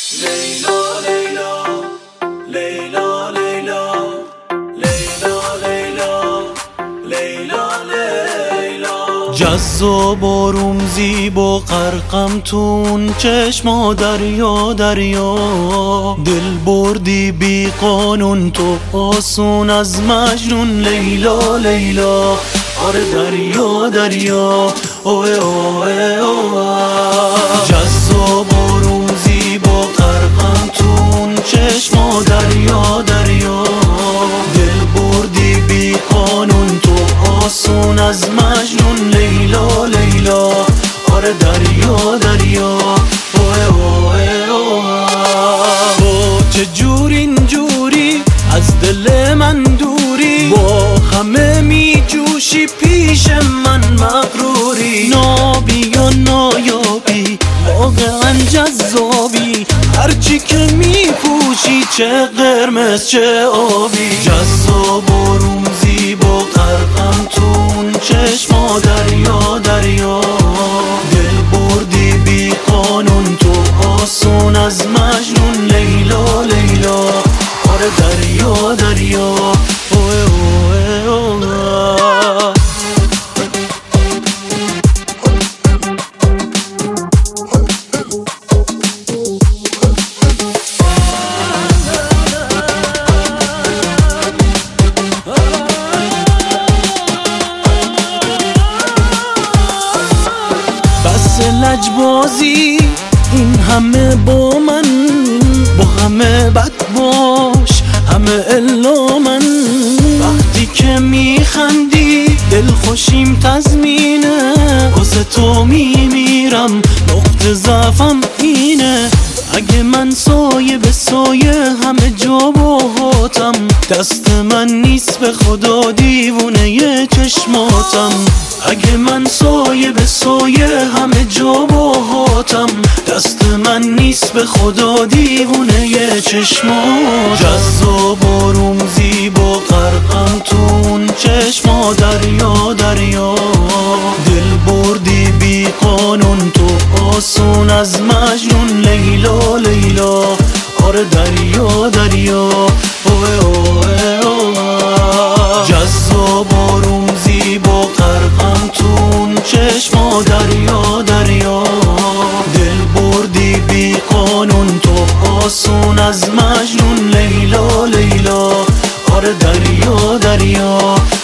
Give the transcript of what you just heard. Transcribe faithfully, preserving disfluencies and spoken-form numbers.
لیلا لیلا لیلا لیلا لیلا لیلا لیلا جذاب و رومزی با غرقم تون چشما دریا دریا دل بردی بی قانون تو آسون از مجنون لیلا لیلا آره دریا دریا اوه اوه اوه جذاب و رومزی با غرقم تون چشما دریا دریا دل بردی بی قانون تو آسون از مجنون لیلا لیلا آره دریا دریا اوه اوه اوه تو چجور اینجوری از دل من دوری با همه می جوشی پیش من مغروری نابی یا نایابی واقعا جذابی هرچی که می پوشی چه قرمز چه آبی جذاب و رومزی با غرقم تون چشما دریا دریا دل بردی بی قانون تو آسون از مجنون لیلا لیلا آره دریا دریا اوه اوه اوه بس لجبازی این همه با من با همه بد باش همه الا من وقتی که میخندی دل خوشیم تزمینه واسه تو میمیرم نقطه ضعفم اینه اگه من سایه به سایه همه جا باهاتم دست من نیست به خدا دیوونه ی چشماتم اگه من سایه به سایه همه جا باهاتم دست من نیست به خدا دیوونه ی چشماتم جذاب و رومزی با غرقم تون چشما دریا دریا دل بردی بی قانون تو آسون از مجنون لیلا لیلا آره دریا دریا اوه اوه اوه جذاب و رومزی با غرقم تون چشما دریا دریا دل بردی بی قانون تو آسون از مجنون لیلا لیلا آره دریا دریا